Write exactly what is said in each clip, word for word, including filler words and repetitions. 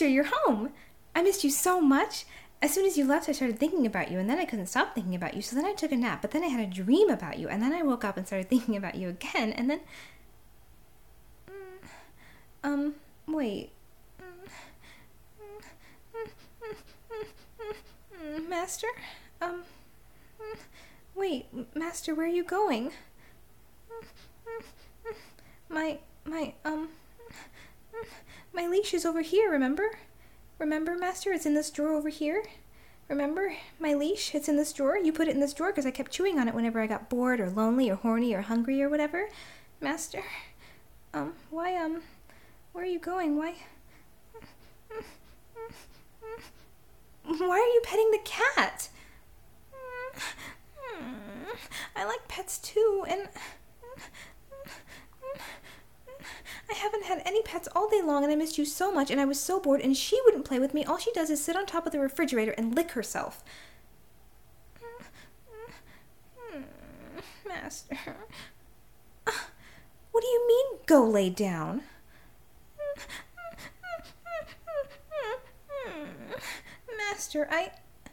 Master, you're home. I missed you so much. As soon as you left, I started thinking about you, and then I couldn't stop thinking about you, so then I took a nap, but then I had a dream about you, and then I woke up and started thinking about you again, and then... Um, wait. Master? Um, wait, Master, where are you going? My, my, um, my leash is over here, remember? Remember, Master? It's in this drawer over here. Remember? My leash? It's in this drawer. You put it in this drawer because I kept chewing on it whenever I got bored or lonely or horny or hungry or whatever. Master? Um, why, um, where are you going? Why? Why are you petting the cat? I like pets too, and... I haven't had any pets all day long, and I missed you so much, and I was so bored, and she wouldn't play with me. All she does is sit on top of the refrigerator and lick herself. Master. What do you mean, go lay down? Master, I...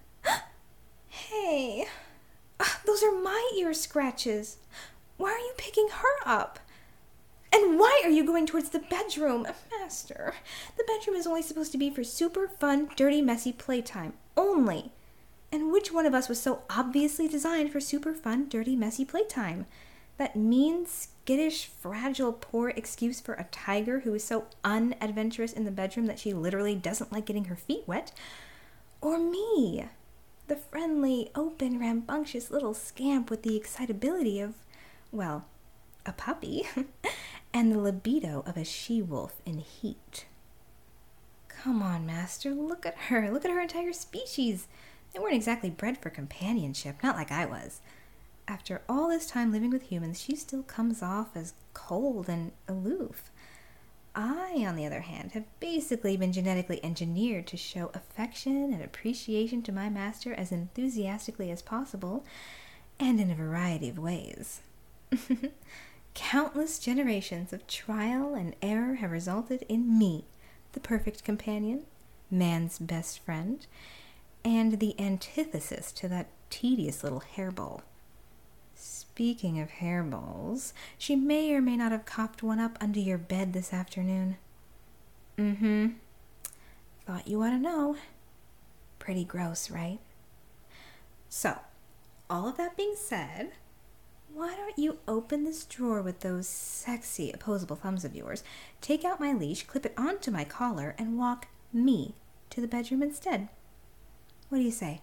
Hey. Those are my ear scratches. Why are you picking her up? And why are you going towards the bedroom? Master, the bedroom is only supposed to be for super fun, dirty, messy playtime. Only. And which one of us was so obviously designed for super fun, dirty, messy playtime? That mean, skittish, fragile, poor excuse for a tiger who is so unadventurous in the bedroom that she literally doesn't like getting her feet wet? Or me, the friendly, open, rambunctious little scamp with the excitability of, well, a puppy, and the libido of a she-wolf in heat. Come on, Master, look at her. Look at her entire species. They weren't exactly bred for companionship, not like I was. After all this time living with humans, she still comes off as cold and aloof. I, on the other hand, have basically been genetically engineered to show affection and appreciation to my master as enthusiastically as possible, and in a variety of ways. Countless generations of trial and error have resulted in me, the perfect companion, man's best friend, and the antithesis to that tedious little hairball. Speaking of hairballs, she may or may not have copped one up under your bed this afternoon. Mm-hmm. Thought you ought to know. Pretty gross, right? So, all of that being said, why don't you open this drawer with those sexy opposable thumbs of yours, take out my leash, clip it onto my collar, and walk me to the bedroom instead? What do you say?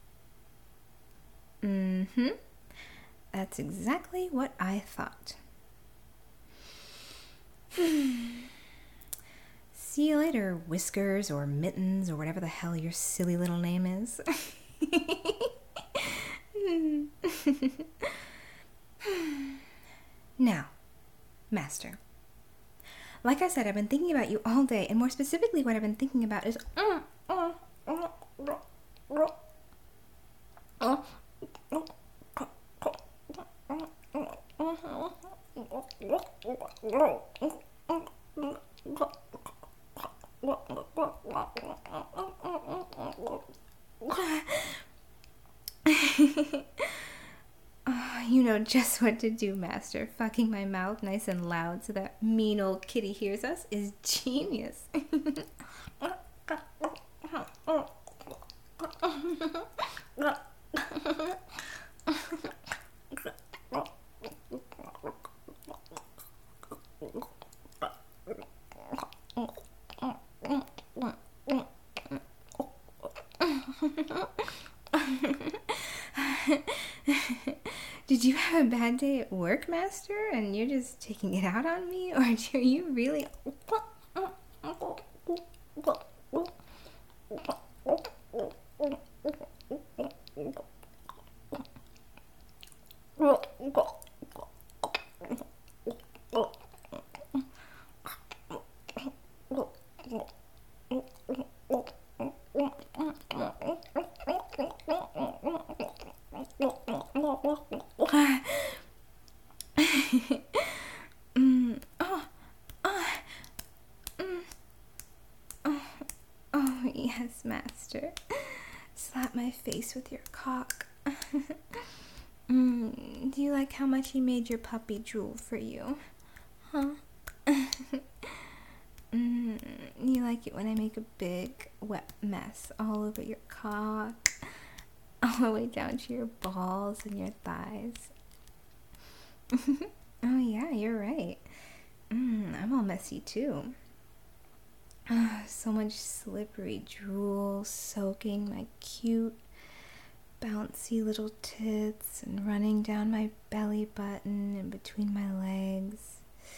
Mm-hmm. That's exactly what I thought. See you later, Whiskers or Mittens or whatever the hell your silly little name is. Now, Master, like I said, I've been thinking about you all day, and more specifically what I've been thinking about is oh, you know just what to do, Master. Fucking my mouth nice and loud so that mean old kitty hears us is genius. Did you have a bad day at work, Master, and you're just taking it out on me? Or are you really... mm, oh, oh, mm, oh, Yes, master. Slap my face with your cock. mm, do you like how much he made your puppy drool for you? Huh? mm, you like it when I make a big, wet mess all over your cock, all the way down to your balls and your thighs. Oh yeah, you're right. Mm, I'm all messy too. Oh, so much slippery drool soaking my cute, bouncy little tits and running down my belly button and between my legs.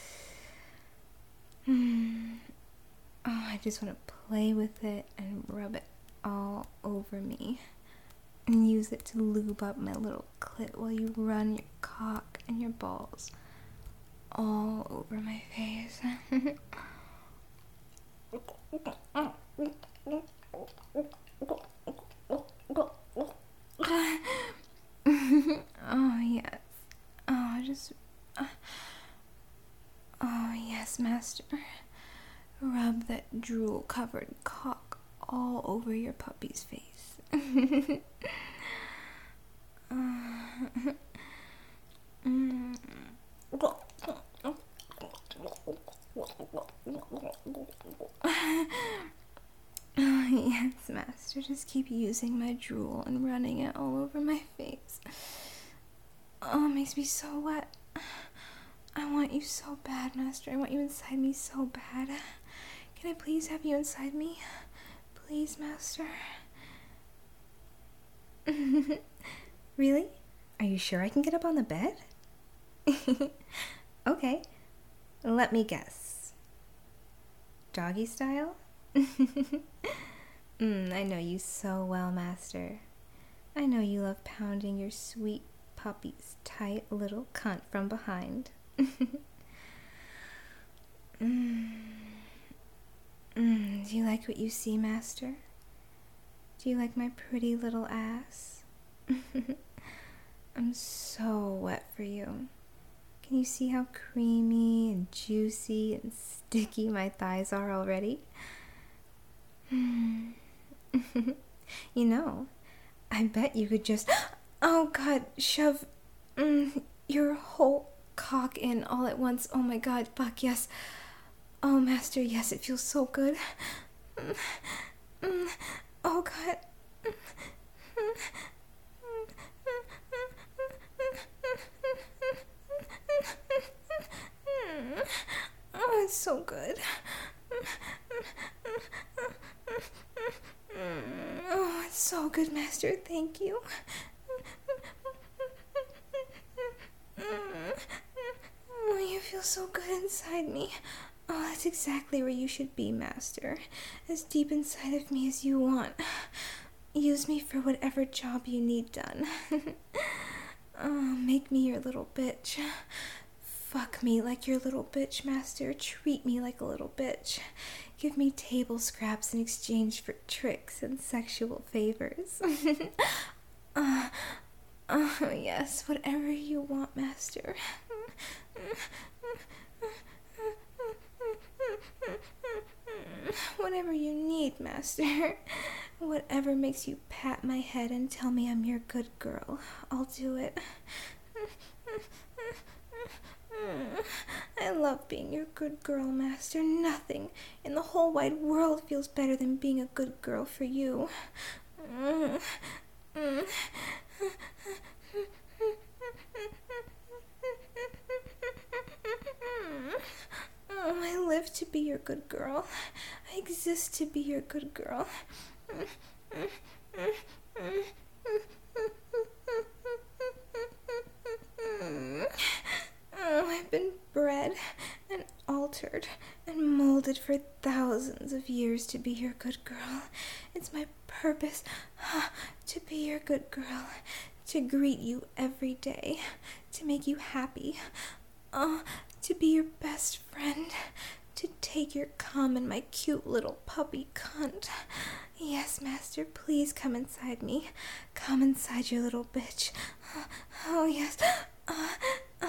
Mm. Oh, I just want to play with it and rub it all over me and use it to lube up my little clit while you run your cock and your balls all over my face. Oh, yes. Oh, just... Uh, oh, yes, master. Rub that drool-covered cock all over your puppy's face. uh, mm. Oh, yes, master. Just keep using my drool and running it all over my face. Oh, it makes me so wet. I want you so bad, master. I want you inside me so bad. Can I please have you inside me? Please, master. Really? Are you sure I can get up on the bed? Okay. Let me guess. Doggy style? mm, I know you so well, master. I know you love pounding your sweet puppy's tight little cunt from behind. mm. Mm, do you like what you see, master? Do you like my pretty little ass? I'm so wet for you. Can you see how creamy and juicy and sticky my thighs are already? You know, I bet you could just, oh God, shove mm, your whole cock in all at once. Oh my God, fuck, yes. Oh, master, yes, it feels so good. Oh God. Oh, it's so good. Oh, it's so good, master. Thank you. Oh, you feel so good inside me. Oh, that's exactly where you should be, master. As deep inside of me as you want. Use me for whatever job you need done. Oh, make me your little bitch. Fuck me like your little bitch, master. Treat me like a little bitch. Give me table scraps in exchange for tricks and sexual favors. uh, oh, yes, whatever you want, master. Whatever you need, master. Whatever makes you pat my head and tell me I'm your good girl, I'll do it. I love being your good girl, master. Nothing in the whole wide world feels better than being a good girl for you. Oh, I live to be your good girl. I exist to be your good girl. Oh, I've been bred and altered and molded for thousands of years to be your good girl. It's my purpose huh, to be your good girl, to greet you every day, to make you happy, uh, to be your best friend, to take your cum in my cute little puppy cunt. Yes, master, please come inside me. Come inside your little bitch. Oh, yes. Uh, uh,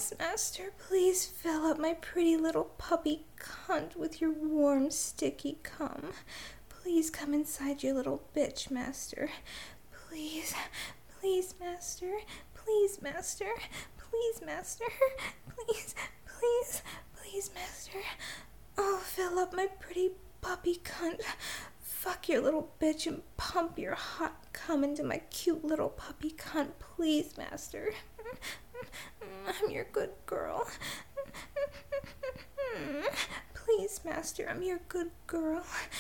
Yes, Master, please fill up my pretty little puppy cunt with your warm, sticky cum. Please come inside your little bitch, Master. Please, please, Master. Please, Master. Please, Master. Please, please, please, Master. Oh, fill up my pretty puppy cunt. Fuck your little bitch and pump your hot cum into my cute little puppy cunt, please, Master. I'm your good girl. Please, Master, I'm your good girl.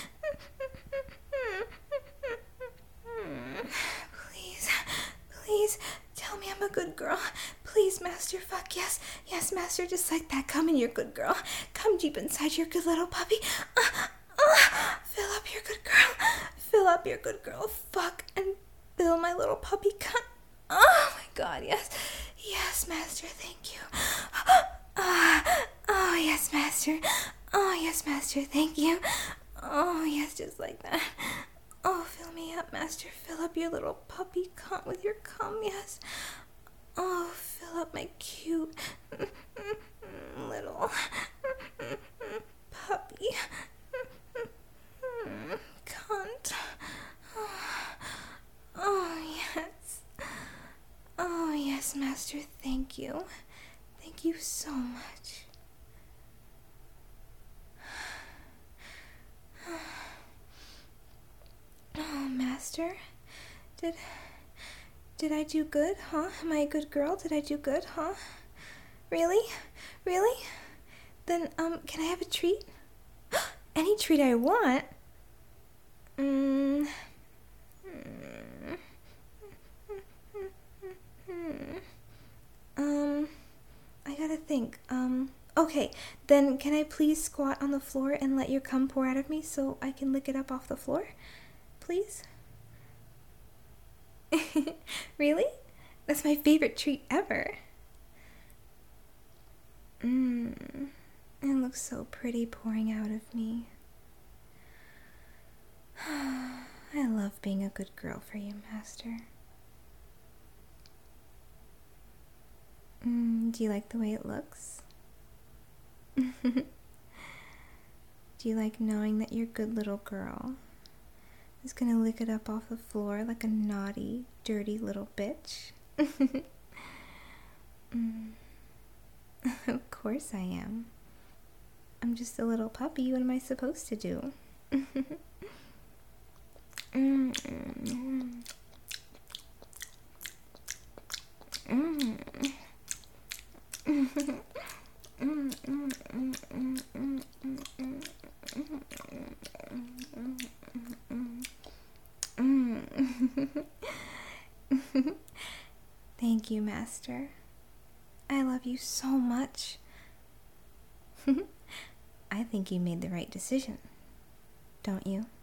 Please, please, tell me I'm a good girl. Please, Master, fuck yes. Yes, Master, just like that. Come in, your good girl. Come deep inside your good little puppy. Uh, uh, fill up your good girl. Fill up your good girl. Fuck and fill my little puppy cunt. Oh my god, yes. Yes, Master, thank you. Uh, oh, yes, Master. Oh, yes, Master, thank you. Oh, yes, just like that. Oh, fill me up, Master. Fill up your little puppy cunt with your cum, yes. Oh, fill up my cute little puppy cunt. Oh, yes. Oh, yes, Master, thank you. Thank you so much. Oh, Master, did did I do good, huh? Am I a good girl? Did I do good, huh? Really? Really? Then, um, can I have a treat? Any treat I want? Mm. Um, I gotta think. Um, okay, then can I please squat on the floor and let your cum pour out of me so I can lick it up off the floor? Please? Really? That's my favorite treat ever. Mmm. It looks so pretty pouring out of me. I love being a good girl for you, Master. Mm, do you like the way it looks? Do you like knowing that your good little girl is gonna lick it up off the floor like a naughty, dirty little bitch? Mm. Of course I am. I'm just a little puppy. What am I supposed to do? Mm. Mm. Thank you, Master. I love you so much. I think you made the right decision, don't you?